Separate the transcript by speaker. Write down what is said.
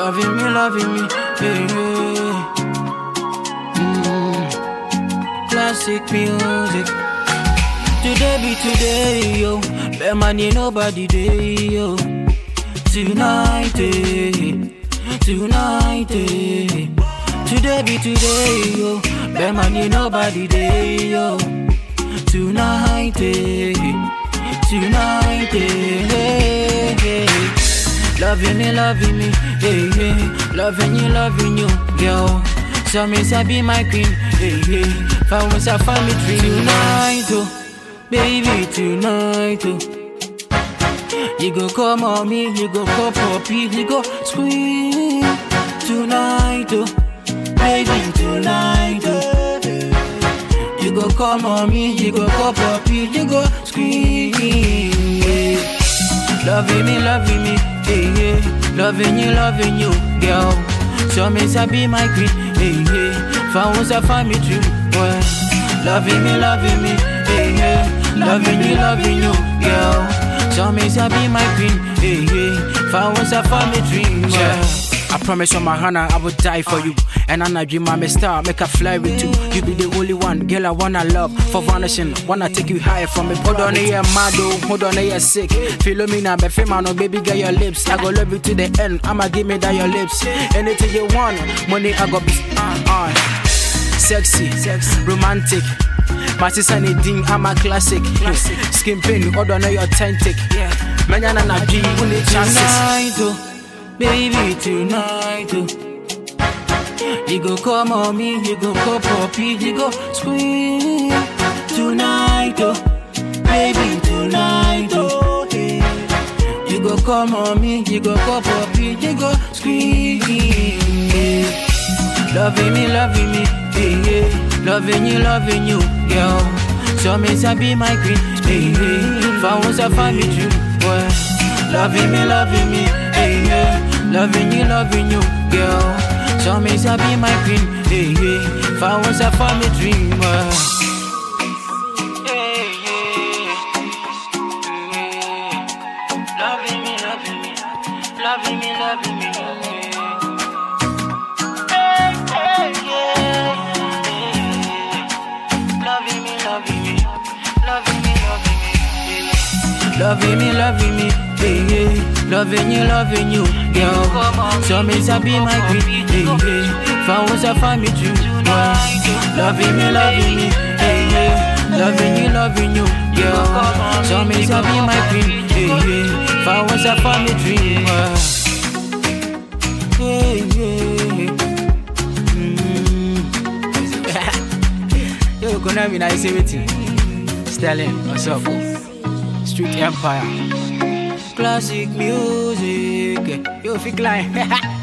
Speaker 1: loving me, hey, hey. Classic music. Today be today, yo. Better money, nobody day, yo. Tonight, tonight, today be today, yo. Better money, nobody day, yo. Tonight, tonight, loving me, hey, hey. Loving you, girl. So me say be my queen, hey, hey. Found myself a family tree tonight, oh, baby, tonight, oh. You go come on me, you go come puppy, you go scream tonight, oh, baby, tonight, oh. You go come on me, you go come puppy, you go scream. Loving me, hey, hey. Loving you, girl. So me say be my queen, hey, hey. Found a family tree, well. Loving me, hey, hey. Loving you, girl. So me say be my queen, hey, hey. Found a family tree, well.
Speaker 2: I promise on my Hannah I would die for you. And I dream I'm a star, make a fly with you. You be the only one, girl I wanna love. For vanishing, wanna take you higher from me. Hold on here, mad oh, hold on here, sick. Feel me now, but fame no baby, get your lips. I go love you to the end, I'ma give me that your lips. Anything you want, money I go be sexy, romantic. My sister Nadine, I'm a classic. Skin pain, hold on your authentic. Manana na dream, we need chances.
Speaker 1: Baby, tonight, oh. You go come on me, you go come puppy, you go scream tonight, oh. Baby, tonight, oh. You go come on me, you go come puppy, you go scream. Loving me, hey, hey. Loving you, girl. So me say be my queen, hey, hey. Found a family dream, well. Loving me, hey, hey. Loving you, girl. So me say be my queen, hey, hey. Found a family dream, well. Hey, hey. Loving me, loving me. Hey, hey, yeah. Loving me, hey, hey. Loving you, girl. So me say be my queen, hey, hey. Found a family dream, well. Loving me, hey, hey. Loving you, girl. So me say be my queen, hey, hey. Found a family dream, well. Hey, hey.
Speaker 2: Yo, gonna be nice everything. Sterling, what's up? Street Empire.
Speaker 1: Classic music.
Speaker 2: Yo, Fik Line.